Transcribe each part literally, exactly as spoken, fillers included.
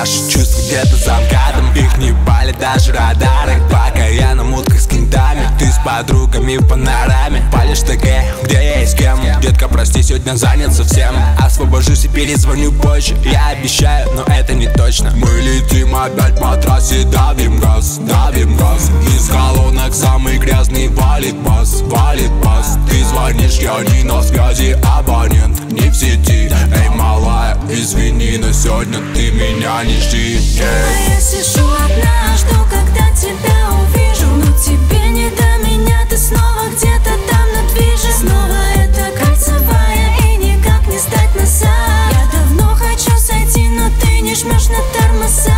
Наши чувства где-то за МКАДом, их не палят даже радары. Пока я на мутках с кентами, ты с подругами в панораме. Палишь ТГ, где я и с кем. Детка, прости, сегодня занят совсем. Освобожусь и перезвоню позже, я обещаю, но это не точно. Мы летим опять по трассе, давим газ, давим газ. Из колонок самый грязный валит бас, валит бас. Ты звонишь, я не на связи, абонент не в сети. Эй, малая, извини, но сегодня ты меня не жди. Yeah. А я сижу одна, жду, когда тебя увижу. Но тебе не до меня, ты снова где-то там на движе. Снова это кольцевая и никак не сдать назад. Я давно хочу сойти, но ты не жмешь на тормоза.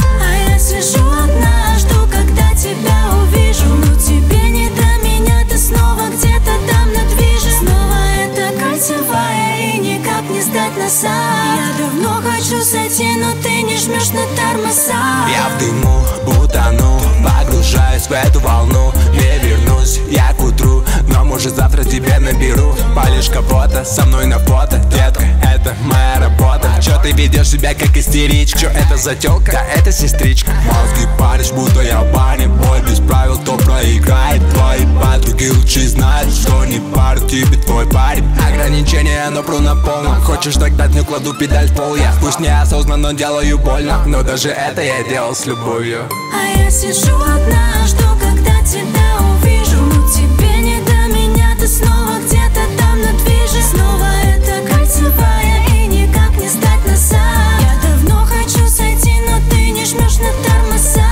А я сижу одна, жду, когда тебя увижу. Но тебе не до меня, ты снова где-то там на движе. Снова это кольцевая и никак не сдать назад. Я давно хочу сойти, но ты не жмешь на тормоза. Я в дыму утону, погружаюсь в эту волну. Не вернусь я к утру, но может завтра тебе наберу. Палишь кого-то со мной на фото, детка, это моя работа. Чё ты ведешь себя как истеричка? Чё это за тёлка? Да это сестричка. Мозги паришь, будто я в бане. Бой без правил, кто проиграет. Твои подруги лучше знают, что не парит тебе твой парень. Ограничения, но пру на полном. Хочешь догнать, не кладу педаль в пол. Я пусть неосознанно делаю больно, но даже это я делал с любовью. А я сижу одна, жду, когда тебя увижу. Но тебе не до меня, ты снова где-то там на движе. Снова это кольцевая и никак не сдать назад. Я давно хочу сойти, но ты не жмешь на тормоза.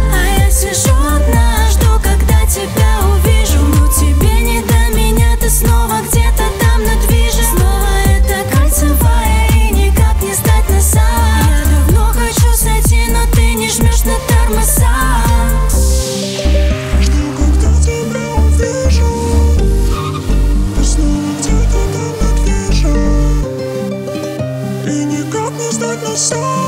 А я сижу одна, жду, когда тебя увижу. Но тебе не до меня, ты снова где-то там на движе. Снова это кольцевая и никак не сдать назад. Я давно хочу сойти, но ты не жмешь на тормоза. So